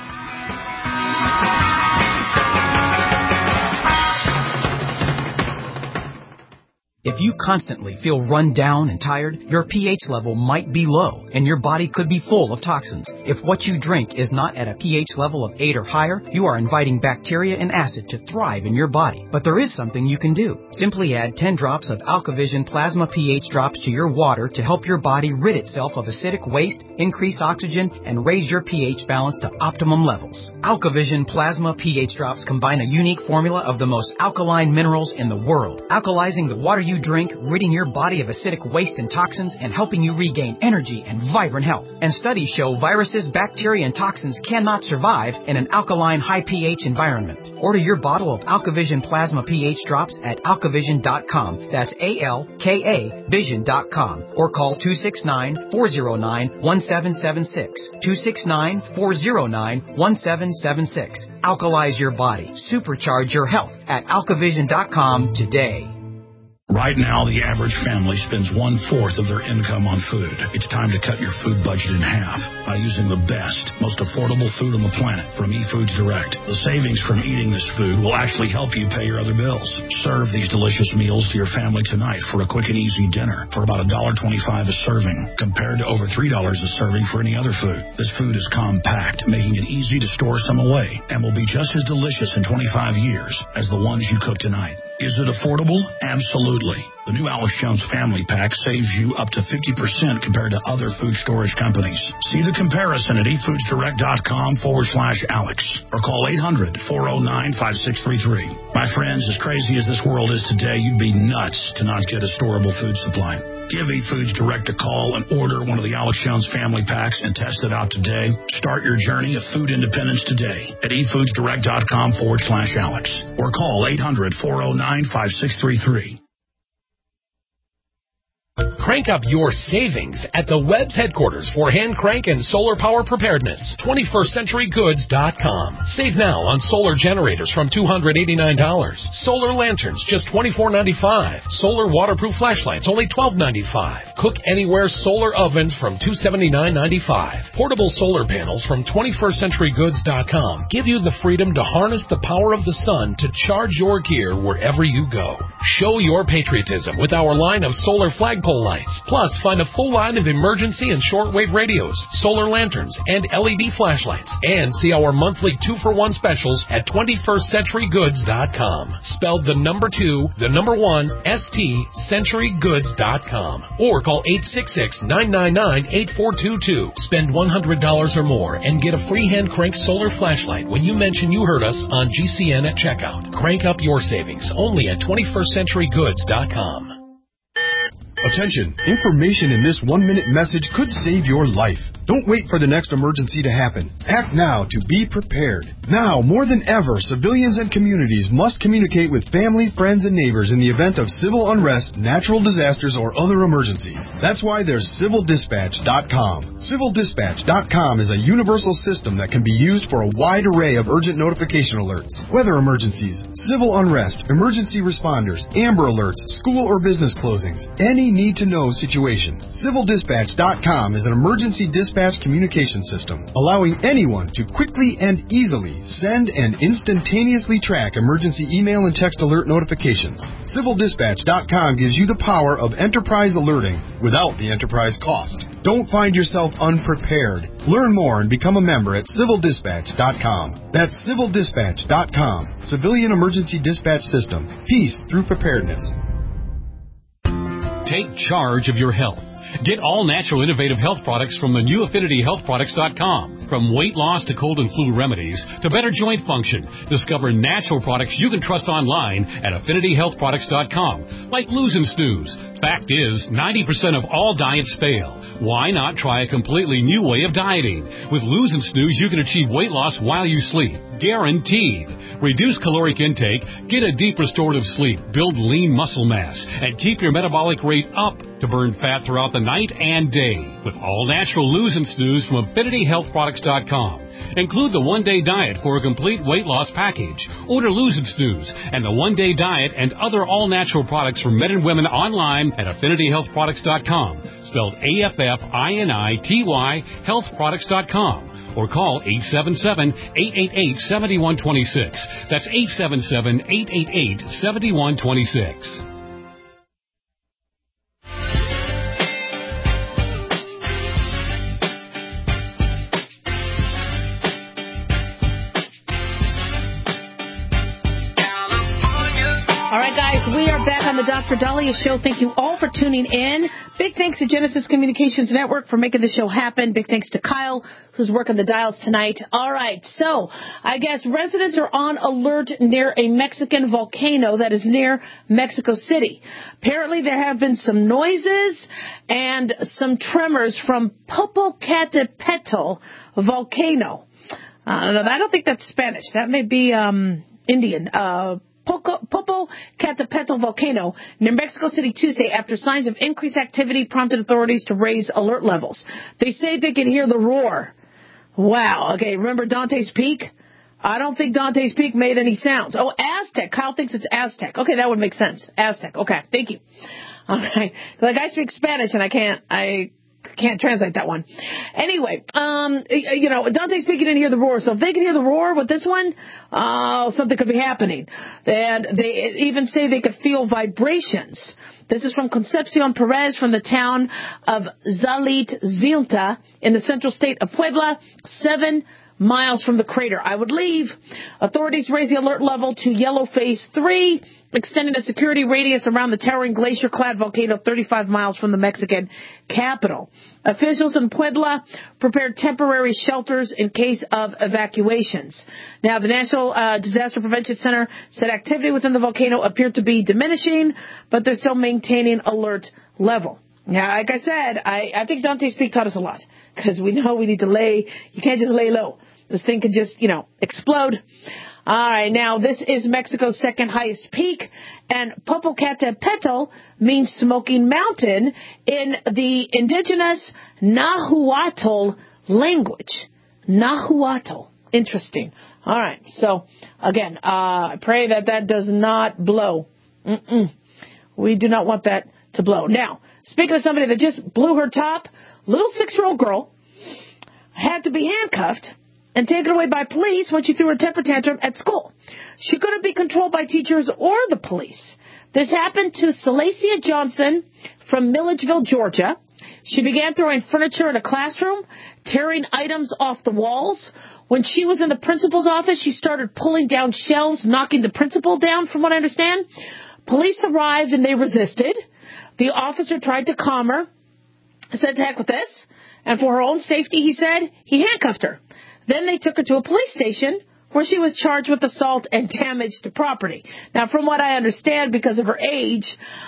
If you constantly feel run down and tired, your pH level might be low, and your body could be full of toxins. If what you drink is not at a pH level of eight or higher, you are inviting bacteria and acid to thrive in your body. But there is something you can do. Simply add ten drops of AlkaVision Plasma pH drops to your water to help your body rid itself of acidic waste, increase oxygen, and raise your pH balance to optimum levels. AlkaVision Plasma pH drops combine a unique formula of the most alkaline minerals in the world, alkalizing the water you drink, ridding your body of acidic waste and toxins, and helping you regain energy and vibrant health. And studies show viruses, bacteria, and toxins cannot survive in an alkaline, high pH environment. Order your bottle of AlkaVision Plasma pH drops at alkavision dot com. That's A L K A vision dot com. Or call two six nine, four zero nine, one seven seven six. two six nine, four zero nine, one seven seven six. Alkalize your body. Supercharge your health at alkavision dot com today. Right now, the average family spends one-fourth of their income on food. It's time to cut your food budget in half by using the best, most affordable food on the planet from eFoods Direct. The savings from eating this food will actually help you pay your other bills. Serve these delicious meals to your family tonight for a quick and easy dinner for about one dollar twenty-five a serving, compared to over three dollars a serving for any other food. This food is compact, making it easy to store some away, and will be just as delicious in twenty-five years as the ones you cook tonight. Is it affordable? Absolutely. The new Alex Jones Family Pack saves you up to fifty percent compared to other food storage companies. See the comparison at efoodsdirect.com forward slash Alex or call eight hundred, four oh nine, five six three three. My friends, as crazy as this world is today, you'd be nuts to not get a storable food supply. Give eFoods Direct a call and order one of the Alex Jones Family Packs and test it out today. Start your journey of food independence today at efoodsdirect.com forward slash Alex or call eight hundred, four oh nine, five six three three. Crank up your savings at the Webb's headquarters for hand crank and solar power preparedness. twenty-first century goods dot com. Save now on solar generators from two hundred eighty-nine dollars. Solar lanterns just twenty-four ninety-five. Solar waterproof flashlights only twelve ninety-five. Cook Anywhere solar ovens from two seventy-nine ninety-five. Portable solar panels from twenty-first century goods dot com give you the freedom to harness the power of the sun to charge your gear wherever you go. Show your patriotism with our line of solar flagpole lights. Plus, find a full line of emergency and shortwave radios, solar lanterns, and L E D flashlights. And see our monthly two for one specials at twenty-first century goods dot com. Spelled the number two, the number one, S T, century goods dot com. Or call eight six six, nine nine nine, eight four two two. Spend one hundred dollars or more and get a free hand crank solar flashlight when you mention you heard us on G C N at checkout. Crank up your savings only at twenty-first century goods dot com. Attention! Information in this one-minute message could save your life. Don't wait for the next emergency to happen. Act now to be prepared. Now, more than ever, civilians and communities must communicate with family, friends, and neighbors in the event of civil unrest, natural disasters, or other emergencies. That's why there's civil dispatch dot com. civil dispatch dot com is a universal system that can be used for a wide array of urgent notification alerts. Weather emergencies, civil unrest, emergency responders, Amber Alerts, school or business closings, any need-to-know situation. civil dispatch dot com is an emergency dispatch communication system, allowing anyone to quickly and easily send and instantaneously track emergency email and text alert notifications. civil dispatch dot com gives you the power of enterprise alerting without the enterprise cost. Don't find yourself unprepared. Learn more and become a member at civil dispatch dot com. That's civil dispatch dot com. Civilian Emergency Dispatch System. Peace through preparedness. Take charge of your health. Get all natural innovative health products from the new affinity health products dot com. From weight loss to cold and flu remedies to better joint function, discover natural products you can trust online at affinity health products dot com, like Lose and Snooze. Fact is, ninety percent of all diets fail. Why not try a completely new way of dieting? With Lose and Snooze, you can achieve weight loss while you sleep. Guaranteed. Reduce caloric intake, get a deep restorative sleep, build lean muscle mass, and keep your metabolic rate up to burn fat throughout the night and day. With all natural Lose and Snooze from affinity health products dot com. Include the one-day diet for a complete weight loss package. Order Lose and Snooze and the one-day diet and other all-natural products for men and women online at affinity health products dot com. Spelled A F F I N I T Y health products dot com. Or call eight seven seven, eight eight eight, seven one two six. That's eight seven seven, eight eight eight, seven one two six. All right, guys, we are back on the Doctor Dahlia Show. Thank you all for tuning in. Big thanks to Genesis Communications Network for making the show happen. Big thanks to Kyle, who's working the dials tonight. All right, so I guess residents are on alert near a Mexican volcano that is near Mexico City. Apparently, there have been some noises and some tremors from Popocatépetl volcano. Uh, I don't think that's Spanish. That may be um, Indian. Uh Popocatépetl volcano near Mexico City Tuesday after signs of increased activity prompted authorities to raise alert levels. They say they can hear the roar. Wow. Okay, remember Dante's Peak? I don't think Dante's Peak made any sounds. Oh, Aztec. Kyle thinks it's Aztec. Okay, that would make sense. Aztec. Okay, thank you. All right. Like, I speak Spanish and I can't, I can't translate that one. Anyway, um, you know, Dante's Peak didn't hear the roar, so if they can hear the roar with this one, uh, something could be happening. And they even say they could feel vibrations. This is from Concepcion Perez from the town of Zalitzinta in the central state of Puebla, seven miles from the crater. I would leave. Authorities raised the alert level to yellow phase three, extending a security radius around the towering glacier-clad volcano thirty-five miles from the Mexican capital. Officials in Puebla prepared temporary shelters in case of evacuations. Now, the National uh, Disaster Prevention Center said activity within the volcano appeared to be diminishing, but they're still maintaining alert level. Now, like I said, I, I think Dante's Peak taught us a lot, because we know we need to lay, you can't just lay low. This thing can just, you know, explode. All right, now this is Mexico's second highest peak, and Popocatépetl means smoking mountain in the indigenous Nahuatl language. Nahuatl. Interesting. All right, so again, uh, I pray that that does not blow. Mm-mm. We do not want that to blow. Now, speaking of somebody that just blew her top, little six-year-old girl had to be handcuffed and taken away by police when she threw her temper tantrum at school. She couldn't be controlled by teachers or the police. This happened to Celacia Johnson from Milledgeville, Georgia. She began throwing furniture in a classroom, tearing items off the walls. When she was in the principal's office, she started pulling down shelves, knocking the principal down, from what I understand. Police arrived and they resisted. The officer tried to calm her, said, to heck with this. And for her own safety, he said, he handcuffed her. Then they took her to a police station where she was charged with assault and damage to property. Now, from what I understand, because of her age,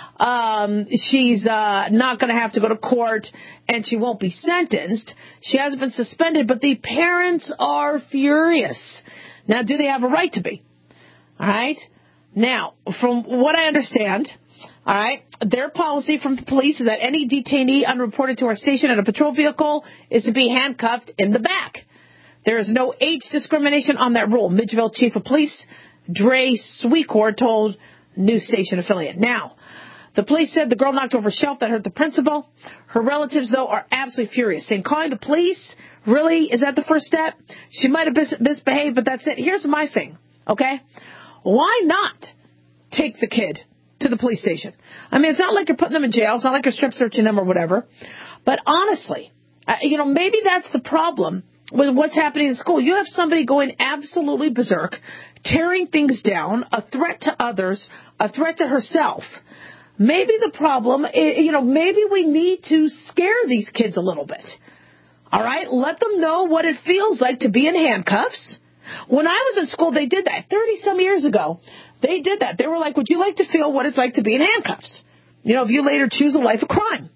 um, she's uh, not going to have to go to court and she won't be sentenced. She hasn't been suspended, but the parents are furious. Now, do they have a right to be? All right. Now, from what I understand, all right, their policy from the police is that any detainee unreported to our station in a patrol vehicle is to be handcuffed in the back. There is no age discrimination on that rule. Midgeville Chief of Police Dre Sweecore told news station affiliate. Now, the police said the girl knocked over a shelf that hurt the principal. Her relatives, though, are absolutely furious, saying calling the police, really, is that the first step? She might have mis- misbehaved, but that's it. Here's my thing, okay? Why not take the kid to the police station? I mean, it's not like you're putting them in jail. It's not like you're strip searching them or whatever. But honestly, uh, you know, maybe that's the problem with what's happening in school. You have somebody going absolutely berserk, tearing things down, a threat to others, a threat to herself. Maybe the problem is, you know, maybe we need to scare these kids a little bit. All right? Let them know what it feels like to be in handcuffs. When I was in school, they did that thirty-some years ago. They did that. They were like, would you like to feel what it's like to be in handcuffs? You know, if you later choose a life of crime.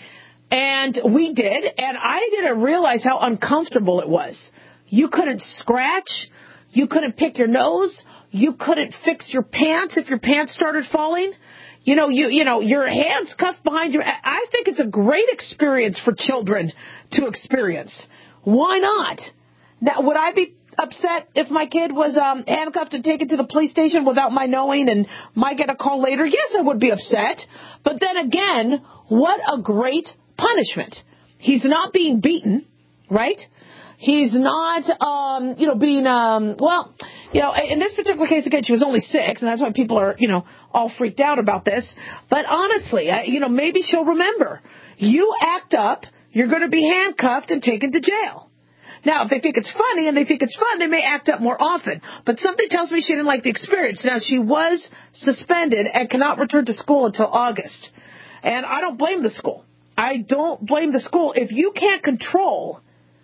And we did, and I didn't realize how uncomfortable it was. You couldn't scratch. You couldn't pick your nose. You couldn't fix your pants if your pants started falling. You know, you you know, your hands cuffed behind your... I think it's a great experience for children to experience. Why not? Now, would I be upset if my kid was um, handcuffed and taken to the police station without my knowing and might get a call later? Yes, I would be upset. But then again, what a great punishment. He's not being beaten, right? He's not, um, you know, being, um, well, you know, in this particular case, again, she was only six, and that's why people are, you know, all freaked out about this. But honestly, I, you know, maybe she'll remember. You act up, you're going to be handcuffed and taken to jail. Now, if they think it's funny and they think it's fun, they may act up more often. But something tells me she didn't like the experience. Now, she was suspended and cannot return to school until August. And I don't blame the school. I don't blame the school. If you can't control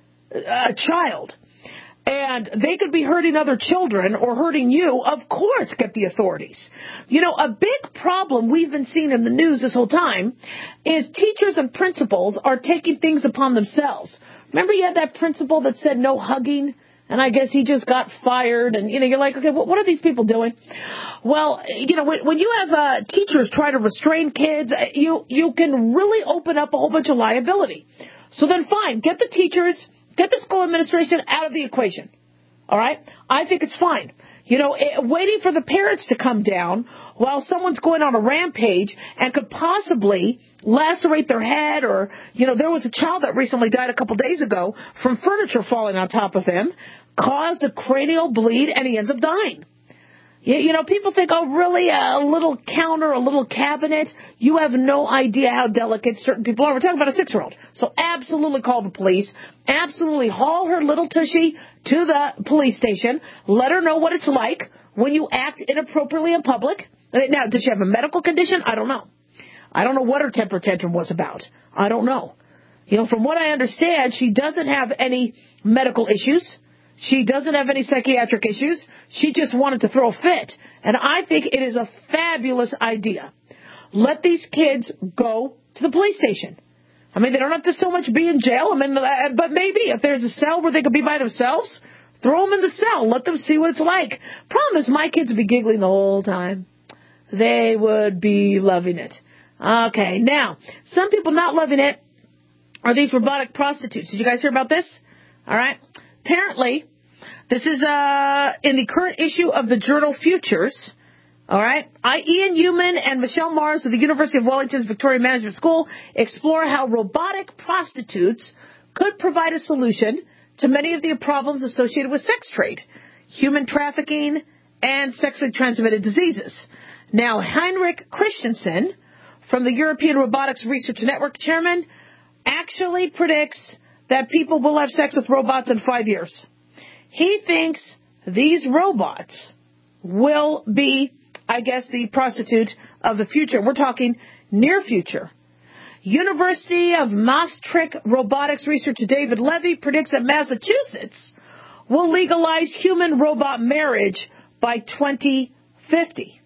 a child and they could be hurting other children or hurting you, of course get the authorities. You know, a big problem we've been seeing in the news this whole time is teachers and principals are taking things upon themselves. Remember you had that principal that said no hugging? And I guess he just got fired. And, you know, you're like, okay, what are these people doing? Well, you know, when, when you have uh, teachers try to restrain kids, you, you can really open up a whole bunch of liability. So then fine, get the teachers, get the school administration out of the equation. All right? I think it's fine. You know, waiting for the parents to come down while someone's going on a rampage and could possibly lacerate their head or, you know, there was a child that recently died a couple days ago from furniture falling on top of him, caused a cranial bleed, and he ends up dying. You, you know, people think, oh, really, a little counter, a little cabinet? You have no idea how delicate certain people are. We're talking about a six-year-old. So absolutely call the police. Absolutely haul her little tushy to the police station. Let her know what it's like when you act inappropriately in public. Now, does she have a medical condition? I don't know. I don't know what her temper tantrum was about. I don't know. You know, from what I understand, she doesn't have any medical issues. She doesn't have any psychiatric issues. She just wanted to throw a fit. And I think it is a fabulous idea. Let these kids go to the police station. I mean, they don't have to so much be in jail. I mean, but maybe if there's a cell where they could be by themselves Throw them in the cell. Let them see what it's like. Problem is, my kids would be giggling the whole time. They would be loving it. Okay, now, some people not loving it are these robotic prostitutes. Did you guys hear about this? All right. Apparently, this is uh, in the current issue of the journal Futures. All right. I, Ian Newman and Michelle Mars of the University of Wellington's Victoria Management School explore how robotic prostitutes could provide a solution to many of the problems associated with sex trade, human trafficking, and sexually transmitted diseases. Now, Heinrich Christensen, from the European Robotics Research Network chairman, actually predicts that people will have sex with robots in five years. He thinks these robots will be, I guess, the prostitute of the future. We're talking near future. University of Maastricht Robotics researcher David Levy predicts that Massachusetts will legalize human-robot marriage by twenty fifty.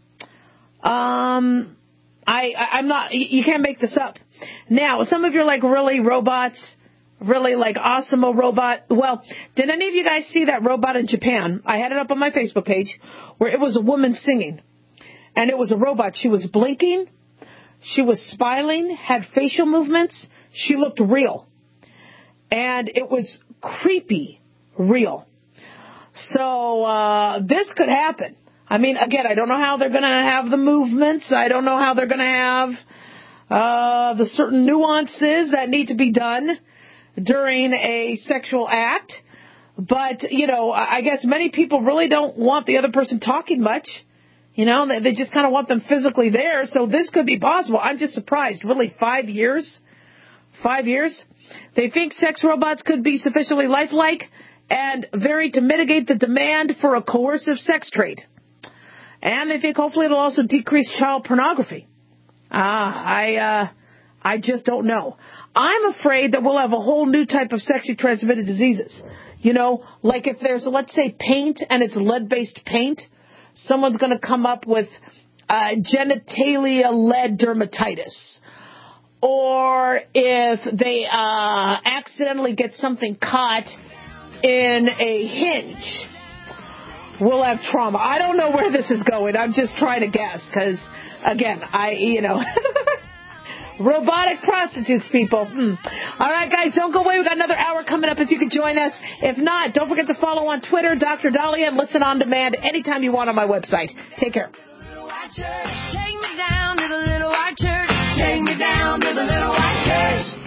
Um, I, I, I'm not, you can't make this up. Now, some of you are like, really, robots? Really, like, Osmo robot? Well, did any of you guys see that robot in Japan? I had it up on my Facebook page where it was a woman singing. And it was a robot. She was blinking. She was smiling, had facial movements. She looked real. And it was creepy real. So, uh, this could happen. I mean, again, I don't know how they're going to have the movements. I don't know how they're going to have uh, the certain nuances that need to be done during a sexual act. But, you know, I guess many people really don't want the other person talking much. You know, they, they just kind of want them physically there. So this could be possible. I'm just surprised. Really, five years? Five years? They think sex robots could be sufficiently lifelike and varied to mitigate the demand for a coercive sex trade. And they think hopefully it'll also decrease child pornography. Ah, I, uh, I just don't know. I'm afraid that we'll have a whole new type of sexually transmitted diseases. You know, like if there's, let's say, paint and it's lead-based paint, someone's going to come up with uh, genitalia lead dermatitis. Or if they uh, accidentally get something caught in a hinge, we'll have trauma. I don't know where this is going. I'm just trying to guess because, again, I, you know, robotic prostitutes, people. Hmm. All right, guys, don't go away. We've got another hour coming up if you could join us. If not, don't forget to follow on Twitter, Doctor Dahlia, and listen on demand anytime you want on my website. Take care. Take me down to the little white church. Take me down to the little white church.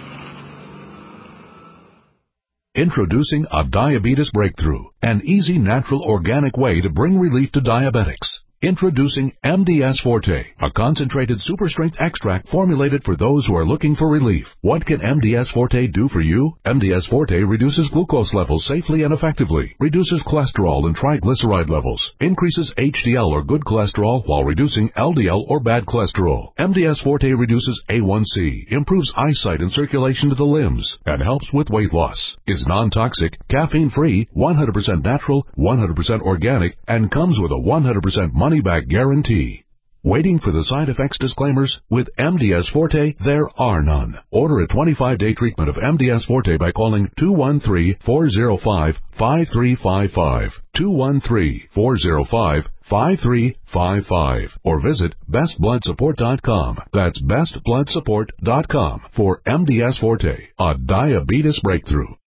Introducing a diabetes breakthrough, an easy, natural, organic way to bring relief to diabetics. Introducing M D S Forte, a concentrated super-strength extract formulated for those who are looking for relief. What can M D S Forte do for you? M D S Forte reduces glucose levels safely and effectively, reduces cholesterol and triglyceride levels, increases H D L or good cholesterol while reducing L D L or bad cholesterol. M D S Forte reduces A one C, improves eyesight and circulation to the limbs, and helps with weight loss. Is non-toxic, caffeine-free, one hundred percent natural, one hundred percent organic, and comes with a one hundred percent money-back guarantee. Waiting for the side effects disclaimers? With M D S Forte, there are none. Order a twenty-five day treatment of M D S Forte by calling two one three, four zero five, five three five five, two one three, four zero five, five three five five, or visit best blood support dot com. That's best blood support dot com for M D S Forte, a diabetes breakthrough.